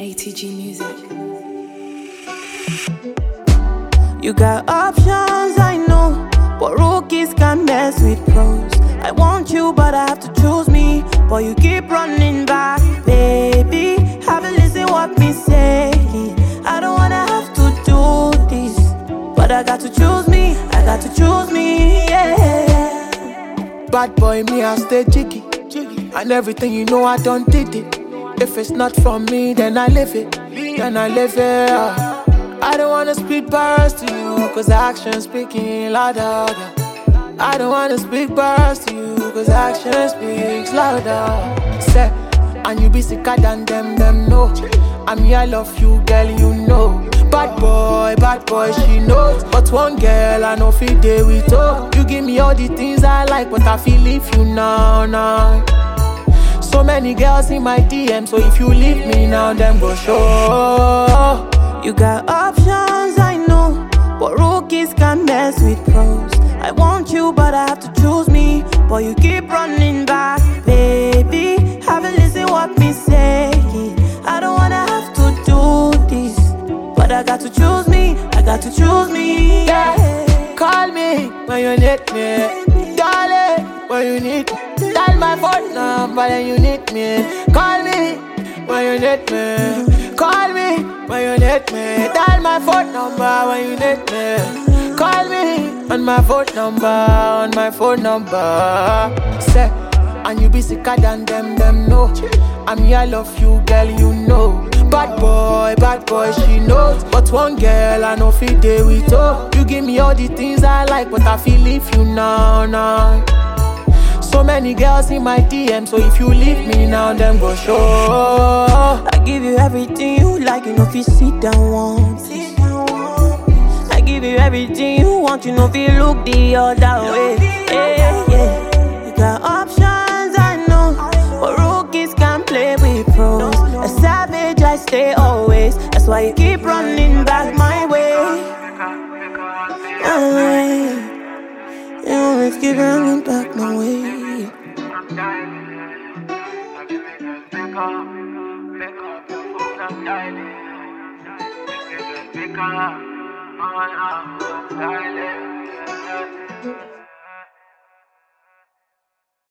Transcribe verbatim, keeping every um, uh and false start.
A T G Music. You got options, I know, but rookies can mess with pros. I want you, but I have to choose me. But you keep running back, baby. Haven't listened what me saying. I don't wanna have to do this, but I got to choose me. I got to choose me, yeah. Bad boy, me, I stay jiggy. And everything you know, I done did it. If it's not from me, then I live it. Then I live it. I don't wanna speak bars to you, cause action speaking louder. I don't wanna speak bars to you, cause action speaks louder. Say, and you be sicker than them, them know. I'm here, love you, girl, you know. Bad boy, bad boy, she knows. But one girl, I know feel day with her. You give me all the things I like, but I feel if you now, now. So many girls in my D M, so if you leave me now, then go show. You got options, I know, but rookies can mess with pros. I want you, but I have to choose me. But you keep running back, baby. Haven't listened what me saying. I don't wanna have to do this, but I got to choose me. I got to choose me, yeah. Call me when you need me, darling, when you need me. Dial my phone number when you need me. Call me when you need me. Call me when you need me. Dial my phone number when you need me. Call me on my phone number, on my phone number. Say, and you be sicker than them, them know. I'm here, love you, girl, you know. Bad boy, bad boy, she knows. But one girl, I know feel day with her. You give me all the things I like, but I feel if you now, now. So many girls in my D M, so if you leave me now, then go show. I give you everything you like, you know if you sit down once. I give you everything you want, you know if you look the other way. Yeah, yeah. You got options, I know, but rookies can play with pros. A savage, I stay always. That's why you keep running back my way. Uh, you always keep running back my way. I'm dying. Pick up, pick up your phone, I'm dying. Pick up, all up, I'm dying.